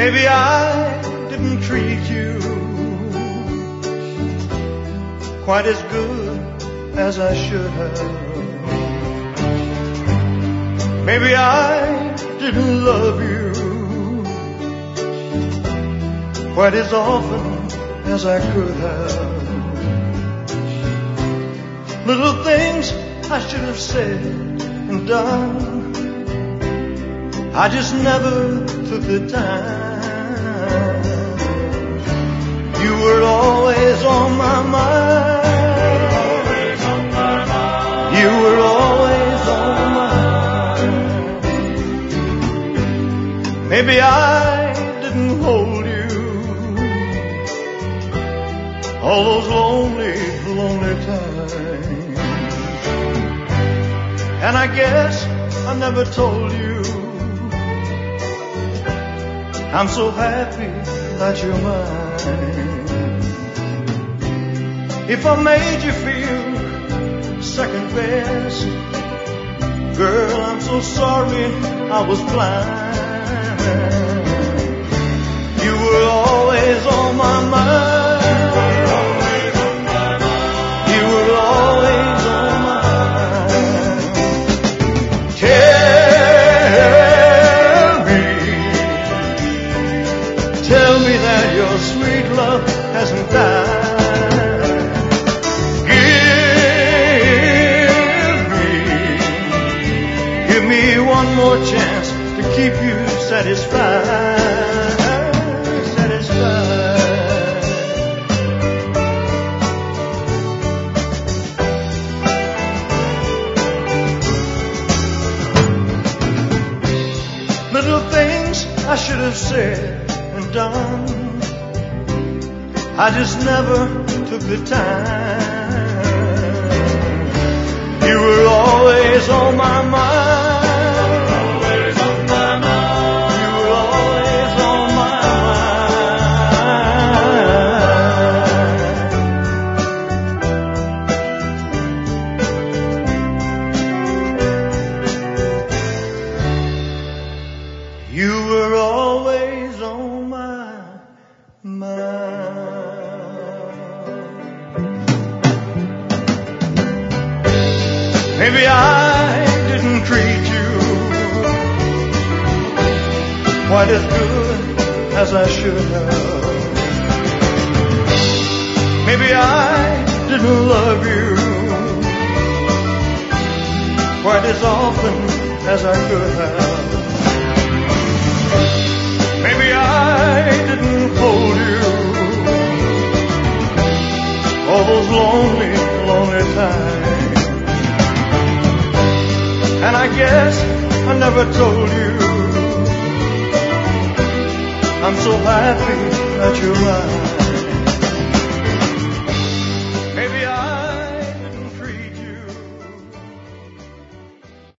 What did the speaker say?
Maybe I didn't treat you quite as good as I should have. Maybe I didn't love you quite as often as I could have. Little things I should have said and done, I just never took the time. You were always on my mind. You were always on my mind. Maybe I didn't hold you all those lonely, lonely times. And I guess I never told you I'm so happy that you're mine. If I made you feel second best, girl, I'm so sorry I was blind. You were always on my mind. You were always on my mind. Tell me that your sweet love hasn't died. Give me one more chance to keep you satisfied. Satisfied. Little things I should have said and done, I just never took the time. You were always on my mind. Always on my mind. You were always on my mind. You were always on my mind. Maybe I didn't treat you quite as good as I should have. Maybe I didn't love you quite as often as I could have. Maybe I didn't hold you all those lonely, lonely times. And I guess I never told you I'm so happy that you're mine.